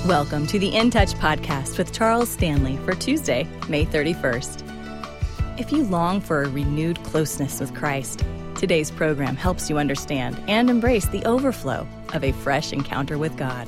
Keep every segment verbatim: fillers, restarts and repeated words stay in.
Welcome to the In Touch podcast with Charles Stanley for Tuesday, May thirty-first. If you long for a renewed closeness with Christ, today's program helps you understand and embrace the overflow of a fresh encounter with God.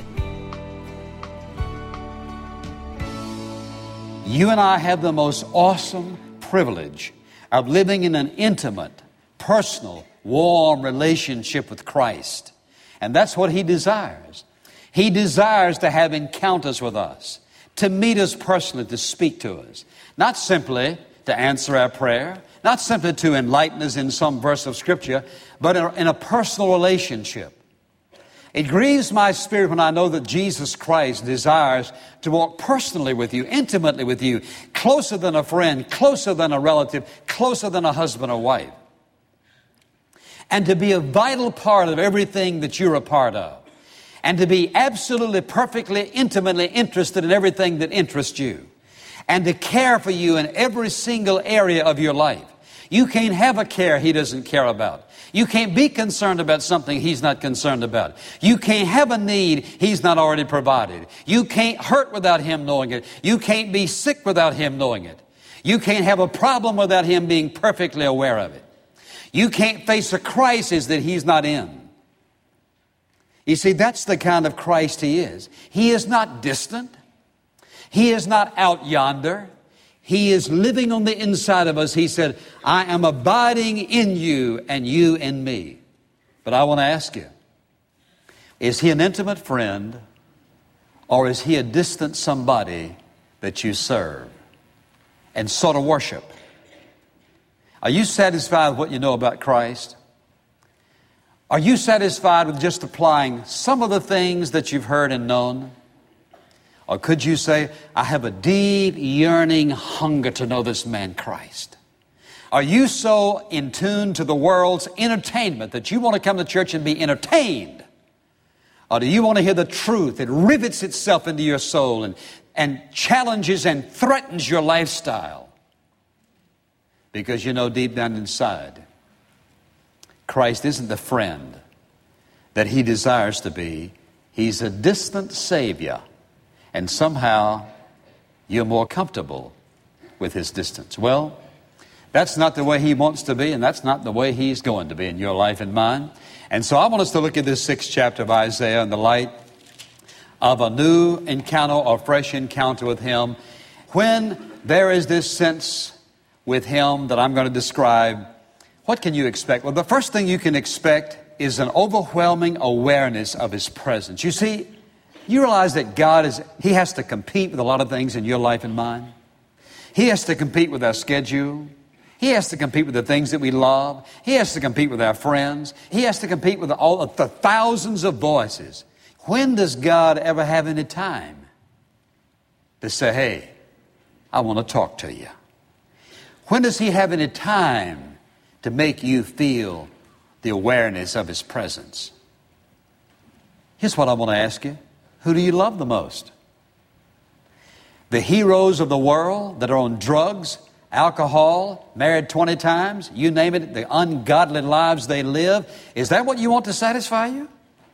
You and I have the most awesome privilege of living in an intimate, personal, warm relationship with Christ. And that's what He desires. He desires to have encounters with us, to meet us personally, to speak to us. Not simply to answer our prayer, not simply to enlighten us in some verse of Scripture, but in a personal relationship. It grieves my spirit when I know that Jesus Christ desires to walk personally with you, intimately with you, closer than a friend, closer than a relative, closer than a husband or wife. And to be a vital part of everything that you're a part of. And to be absolutely, perfectly, intimately interested in everything that interests you. And to care for you in every single area of your life. You can't have a care He doesn't care about. You can't be concerned about something He's not concerned about. You can't have a need He's not already provided. You can't hurt without Him knowing it. You can't be sick without Him knowing it. You can't have a problem without Him being perfectly aware of it. You can't face a crisis that He's not in. You see, that's the kind of Christ He is. He is not distant. He is not out yonder. He is living on the inside of us. He said, I am abiding in you and you in me. But I want to ask you, is He an intimate friend or is He a distant somebody that you serve and sort of worship? Are you satisfied with what you know about Christ? Are you satisfied with just applying some of the things that you've heard and known? Or could you say, I have a deep yearning hunger to know this man Christ? Are you so in tune to the world's entertainment that you want to come to church and be entertained? Or do you want to hear the truth that rivets itself into your soul and, and challenges and threatens your lifestyle? Because you know deep down inside, Christ isn't the friend that He desires to be. He's a distant Savior. And somehow you're more comfortable with His distance. Well, that's not the way He wants to be, and that's not the way He's going to be in your life and mine. And so I want us to look at this sixth chapter of Isaiah in the light of a new encounter or fresh encounter with Him. When there is this sense with Him that I'm going to describe, what can you expect? Well, the first thing you can expect is an overwhelming awareness of His presence. You see, you realize that God is, He has to compete with a lot of things in your life and mine. He has to compete with our schedule. He has to compete with the things that we love. He has to compete with our friends. He has to compete with all of the thousands of voices. When does God ever have any time to say, hey, I want to talk to you? When does He have any time to make you feel the awareness of His presence? Here's what I want to ask you. Who do you love the most? The heroes of the world that are on drugs, alcohol, married twenty times, you name it, the ungodly lives they live. Is that what you want to satisfy you?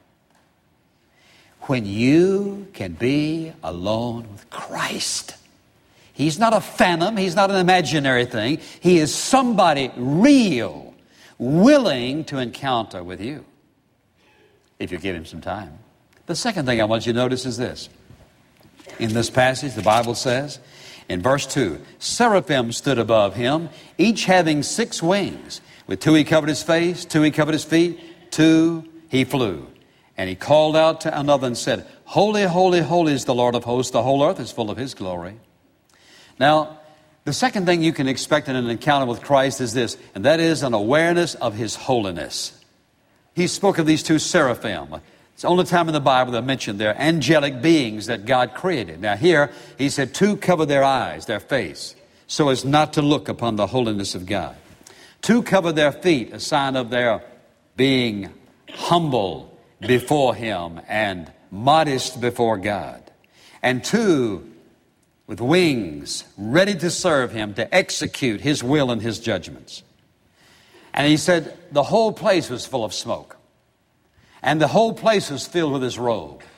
When you can be alone with Christ. He's not a phantom. He's not an imaginary thing. He is somebody real, willing to encounter with you, if you give Him some time. The second thing I want you to notice is this. In this passage, the Bible says, in verse two, seraphim stood above Him, each having six wings. With two He covered His face, two He covered His feet, two He flew. And He called out to another and said, Holy, holy, holy is the Lord of hosts. The whole earth is full of His glory. Now, the second thing you can expect in an encounter with Christ is this, and that is an awareness of His holiness. He spoke of these two seraphim. It's the only time in the Bible that mentioned they're angelic beings that God created. Now here, He said two cover their eyes, their face, so as not to look upon the holiness of God. Two cover their feet, a sign of their being humble before Him and modest before God. And two, with wings, ready to serve Him, to execute His will and His judgments. And He said the whole place was full of smoke. And the whole place was filled with His robe.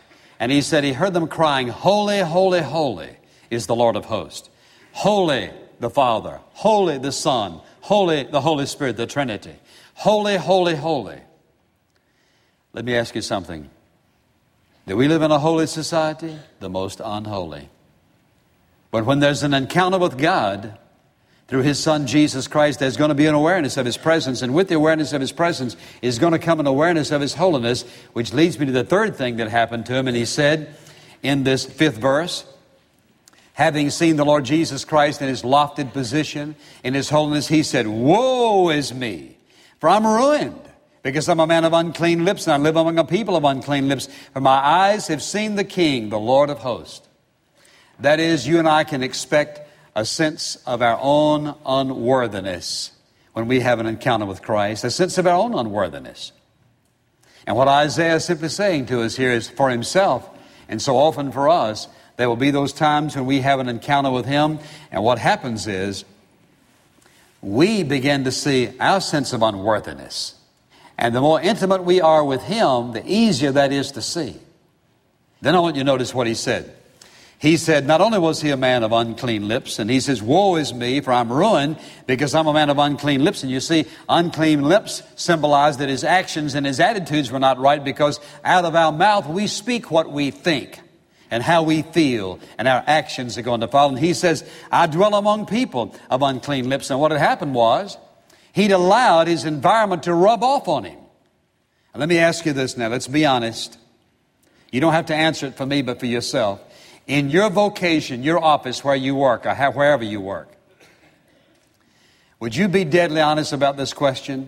And he said he heard them crying, "Holy, holy, holy is the Lord of hosts. Holy the Father, holy the Son, holy the Holy Spirit, the Trinity. Holy, holy, holy." Let me ask you something. Do we live in a holy society? The most unholy. But when there's an encounter with God through His Son Jesus Christ, there's going to be an awareness of His presence. And with the awareness of His presence is going to come an awareness of His holiness, which leads me to the third thing that happened to him. And he said in this fifth verse, having seen the Lord Jesus Christ in His lofted position, in His holiness, he said, "Woe is me, for I'm ruined, because I'm a man of unclean lips, and I live among a people of unclean lips. For my eyes have seen the King, the Lord of hosts." That is, you and I can expect a sense of our own unworthiness when we have an encounter with Christ, a sense of our own unworthiness. And what Isaiah is simply saying to us here is for himself, and so often for us, there will be those times when we have an encounter with Him, and what happens is we begin to see our sense of unworthiness. And the more intimate we are with Him, the easier that is to see. Then I want you to notice what he said. He said, not only was he a man of unclean lips, and he says, "Woe is me, for I'm ruined, because I'm a man of unclean lips." And you see, unclean lips symbolize that his actions and his attitudes were not right, because out of our mouth we speak what we think and how we feel, and our actions are going to follow. And he says, "I dwell among people of unclean lips." And what had happened was, he'd allowed his environment to rub off on him. And let me ask you this now, let's be honest. You don't have to answer it for me, but for yourself. In your vocation, your office, where you work, or wherever you work, would you be deadly honest about this question?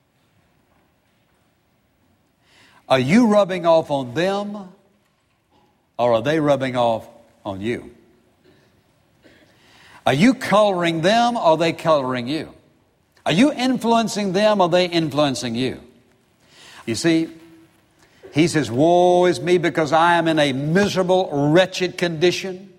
Are you rubbing off on them, or are they rubbing off on you? Are you coloring them, or are they coloring you? Are you influencing them, or are they influencing you? You see, he says, "Woe is me, because I am in a miserable, wretched condition."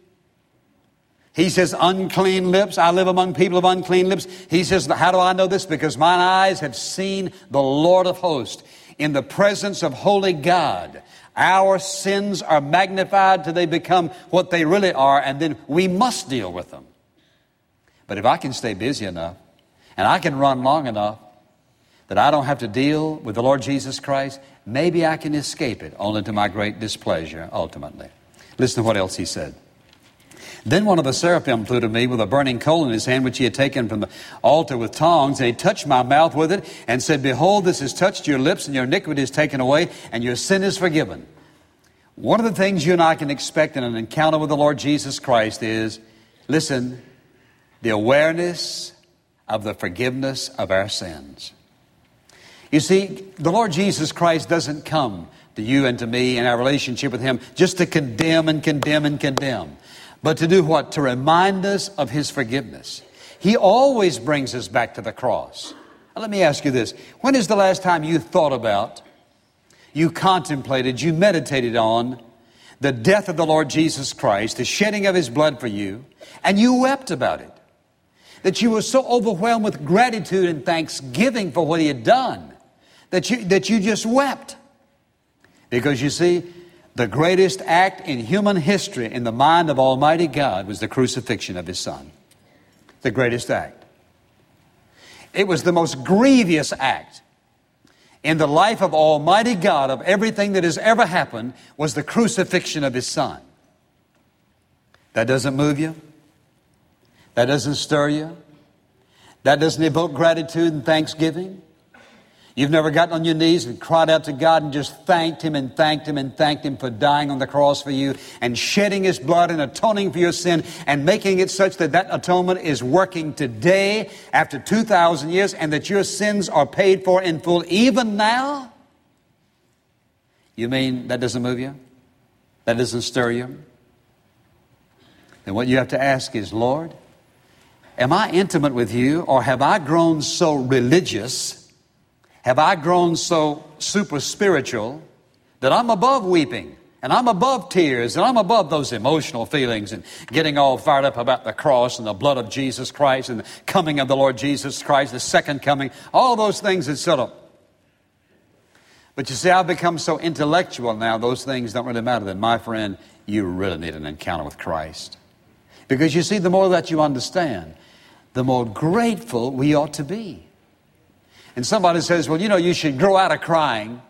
He says, unclean lips. I live among people of unclean lips. He says, how do I know this? Because mine eyes have seen the Lord of hosts. In the presence of holy God, our sins are magnified till they become what they really are, and then we must deal with them. But if I can stay busy enough, and I can run long enough, that I don't have to deal with the Lord Jesus Christ, maybe I can escape it, only to my great displeasure, ultimately. Listen to what else he said. "Then one of the seraphim flew to me with a burning coal in his hand, which he had taken from the altar with tongs, and he touched my mouth with it, and said, 'Behold, this has touched your lips, and your iniquity is taken away, and your sin is forgiven.'" One of the things you and I can expect in an encounter with the Lord Jesus Christ is, listen, the awareness of the forgiveness of our sins. You see, the Lord Jesus Christ doesn't come to you and to me in our relationship with Him just to condemn and condemn and condemn, but to do what? To remind us of His forgiveness. He always brings us back to the cross. Now, let me ask you this. When is the last time you thought about, you contemplated, you meditated on the death of the Lord Jesus Christ, the shedding of His blood for you, and you wept about it? That you were so overwhelmed with gratitude and thanksgiving for what He had done, that you, that you just wept. Because you see, the greatest act in human history in the mind of Almighty God was the crucifixion of His Son. The greatest act. It was the most grievous act in the life of Almighty God, of everything that has ever happened, was the crucifixion of His Son. That doesn't move you? That doesn't stir you? That doesn't evoke gratitude and thanksgiving? You've never gotten on your knees and cried out to God and just thanked Him and thanked Him and thanked Him for dying on the cross for you and shedding His blood and atoning for your sin and making it such that that atonement is working today after two thousand years, and that your sins are paid for in full even now? You mean that doesn't move you? That doesn't stir you? Then what you have to ask is, Lord, am I intimate with You, or have I grown so religious, have I grown so super spiritual that I'm above weeping, and I'm above tears, and I'm above those emotional feelings and getting all fired up about the cross and the blood of Jesus Christ and the coming of the Lord Jesus Christ, the second coming, all those things that sort of. But you see, I've become so intellectual now, those things don't really matter. Then, my friend, you really need an encounter with Christ. Because you see, the more that you understand, the more grateful we ought to be. And somebody says, well, you know, you should grow out of crying.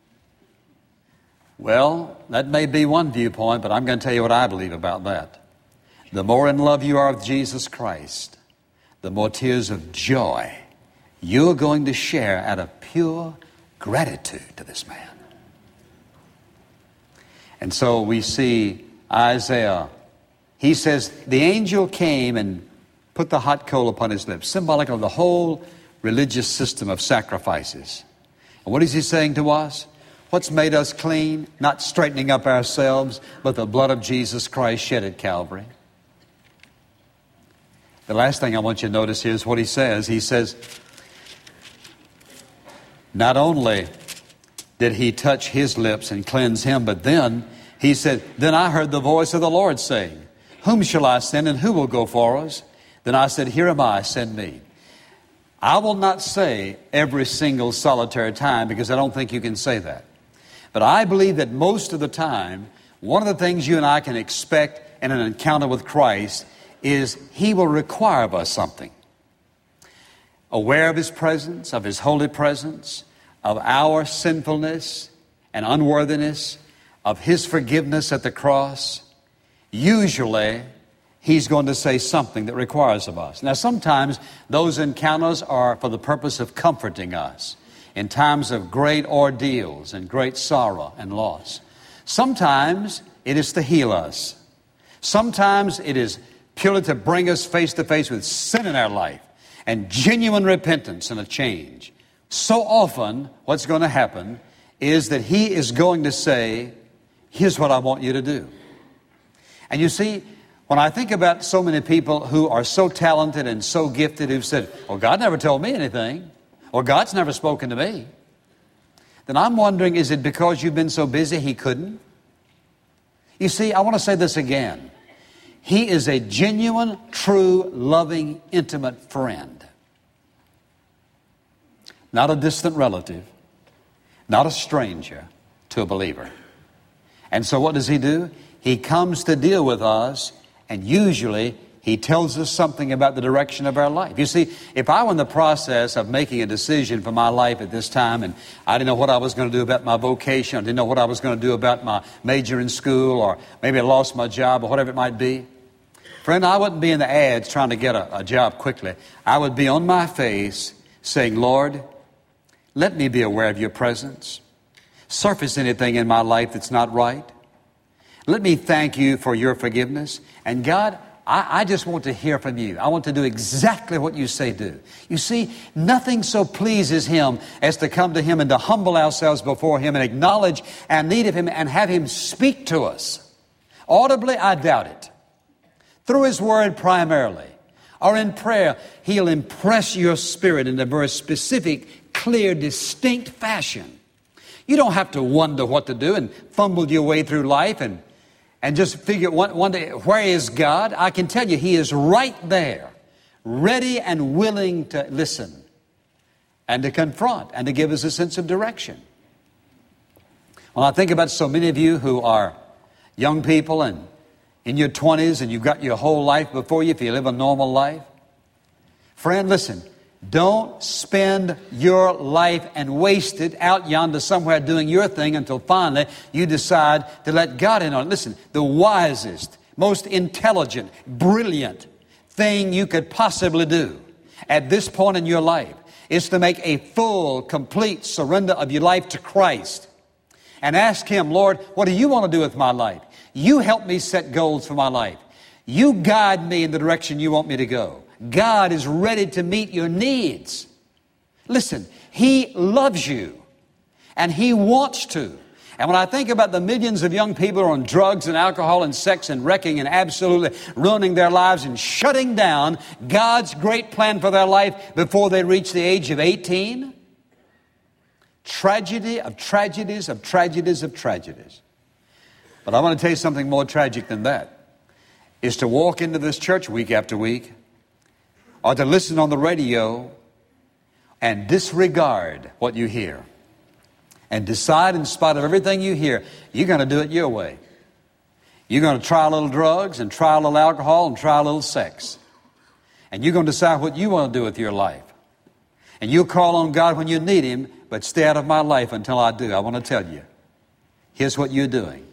Well, that may be one viewpoint, but I'm going to tell you what I believe about that. The more in love you are with Jesus Christ, the more tears of joy you're going to share out of pure gratitude to this man. And so we see Isaiah. He says, the angel came and put the hot coal upon his lips, symbolic of the whole religious system of sacrifices. And what is he saying to us? What's made us clean? Not straightening up ourselves, but the blood of Jesus Christ shed at Calvary. The last thing I want you to notice here is what he says. He says, not only did he touch his lips and cleanse him, but then he said, then I heard the voice of the Lord saying, whom shall I send and who will go for us? Then I said, here am I, send me. I will not say every single solitary time, because I don't think you can say that. But I believe that most of the time, one of the things you and I can expect in an encounter with Christ is He will require of us something. Aware of His presence, of His holy presence, of our sinfulness and unworthiness, of His forgiveness at the cross, usually He's going to say something that requires of us. Now, sometimes those encounters are for the purpose of comforting us in times of great ordeals and great sorrow and loss. Sometimes it is to heal us. Sometimes it is purely to bring us face to face with sin in our life and genuine repentance and a change. So often, what's going to happen is that He is going to say, here's what I want you to do. And you see, when I think about so many people who are so talented and so gifted who've said, well, God never told me anything, or God's never spoken to me, then I'm wondering, is it because you've been so busy He couldn't? You see, I want to say this again. He is a genuine, true, loving, intimate friend. Not a distant relative, not a stranger to a believer. And so what does He do? He comes to deal with us, and usually He tells us something about the direction of our life. You see, if I were in the process of making a decision for my life at this time, and I didn't know what I was going to do about my vocation, I didn't know what I was going to do about my major in school, or maybe I lost my job, or whatever it might be, friend, I wouldn't be in the ads trying to get a, a job quickly. I would be on my face saying, Lord, let me be aware of Your presence. Surface anything in my life that's not right. Let me thank You for Your forgiveness. And God, I, I just want to hear from You. I want to do exactly what You say do. You see, nothing so pleases Him as to come to Him and to humble ourselves before Him and acknowledge our need of Him and have Him speak to us. Audibly, I doubt it. Through His Word primarily, or in prayer, He'll impress your spirit in a very specific, clear, distinct fashion. You don't have to wonder what to do and fumble your way through life and, and just figure one, one day, where is God? I can tell you, He is right there, ready and willing to listen and to confront and to give us a sense of direction. When I think about so many of you who are young people and in your twenties and you've got your whole life before you if you live a normal life, friend, listen. Don't spend your life and waste it out yonder somewhere doing your thing until finally you decide to let God in on it. Listen, the wisest, most intelligent, brilliant thing you could possibly do at this point in your life is to make a full, complete surrender of your life to Christ and ask Him, Lord, what do You want to do with my life? You help me set goals for my life. You guide me in the direction You want me to go. God is ready to meet your needs. Listen, He loves you, and He wants to. And when I think about the millions of young people who are on drugs and alcohol and sex and wrecking and absolutely ruining their lives and shutting down God's great plan for their life before they reach the age of eighteen, tragedy of tragedies of tragedies of tragedies. But I want to tell you something more tragic than that, is to walk into this church week after week, or to listen on the radio and disregard what you hear. and decide in spite of everything you hear, you're going to do it your way. You're going to try a little drugs and try a little alcohol and try a little sex. And you're going to decide what you want to do with your life. And you'll call on God when you need Him, but stay out of my life until I do. I want to tell you, here's what you're doing.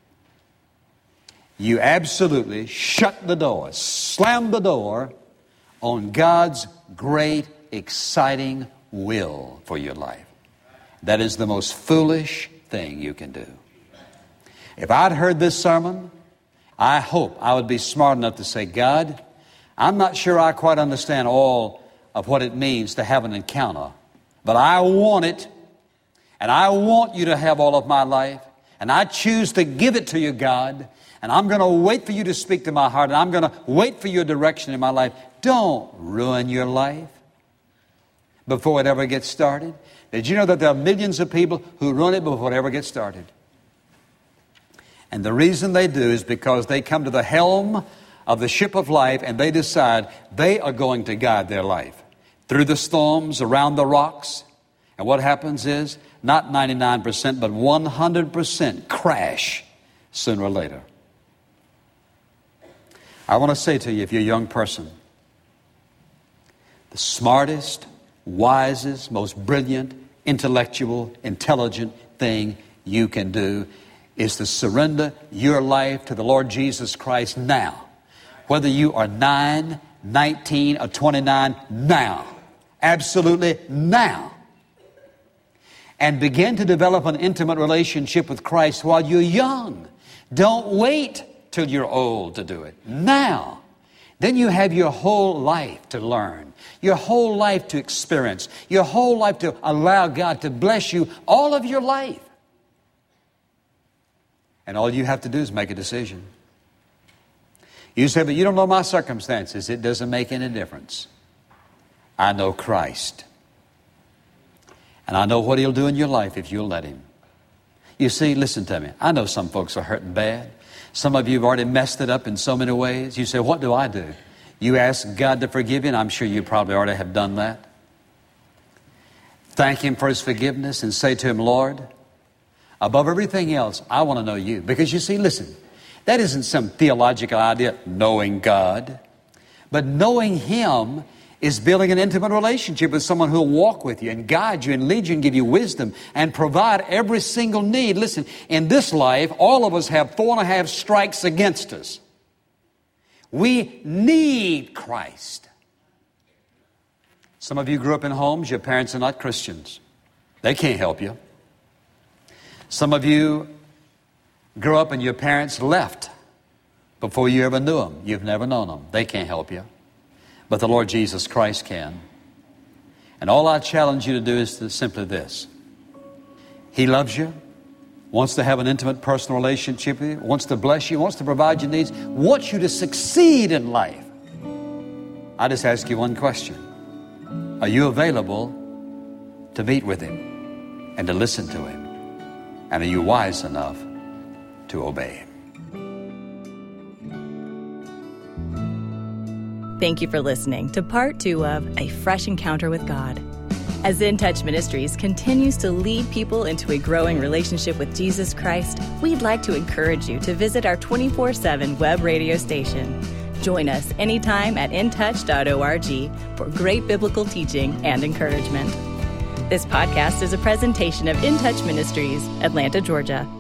You absolutely shut the door, slam the door on God's great, exciting will for your life. That is the most foolish thing you can do. If I'd heard this sermon, I hope I would be smart enough to say, God, I'm not sure I quite understand all of what it means to have an encounter, but I want it, and I want you to have all of my life, and I choose to give it to you, God, and I'm going to wait for you to speak to my heart, and I'm going to wait for your direction in my life. Don't ruin your life before it ever gets started. Did you know that there are millions of people who ruin it before it ever gets started? And the reason they do is because they come to the helm of the ship of life and they decide they are going to guide their life through the storms, around the rocks. And what happens is not ninety-nine percent, but one hundred percent crash sooner or later. I want to say to you, if you're a young person, the smartest, wisest, most brilliant, intellectual, intelligent thing you can do is to surrender your life to the Lord Jesus Christ now. Whether you are nine, nineteen, or twenty-nine, now. Absolutely now. And begin to develop an intimate relationship with Christ while you're young. Don't wait till you're old to do it. Now. Then you have your whole life to learn, your whole life to experience, your whole life to allow God to bless you all of your life. And all you have to do is make a decision. You say, but you don't know my circumstances. It doesn't make any difference. I know Christ. And I know what He'll do in your life if you'll let Him. You see, listen to me. I know some folks are hurting bad. Some of you have already messed it up in so many ways. You say, what do I do? You ask God to forgive you, and I'm sure you probably already have done that. Thank Him for His forgiveness and say to Him, Lord, above everything else, I want to know You. Because you see, listen, that isn't some theological idea, knowing God. But knowing Him is building an intimate relationship with someone who will walk with you and guide you and lead you and give you wisdom and provide every single need. Listen, in this life, all of us have four and a half strikes against us. We need Christ. Some of you grew up in homes, your parents are not Christians. They can't help you. Some of you grew up and your parents left before you ever knew them. You've never known them. They can't help you. But the Lord Jesus Christ can. And all I challenge you to do is to simply this. He loves you, wants to have an intimate personal relationship with you, wants to bless you, wants to provide your needs, wants you to succeed in life. I just ask you one question. Are you available to meet with Him and to listen to Him? And are you wise enough to obey Him? Thank you for listening to part two of A Fresh Encounter with God. As In Touch Ministries continues to lead people into a growing relationship with Jesus Christ, we'd like to encourage you to visit our twenty-four seven web radio station. Join us anytime at in touch dot org for great biblical teaching and encouragement. This podcast is a presentation of In Touch Ministries, Atlanta, Georgia.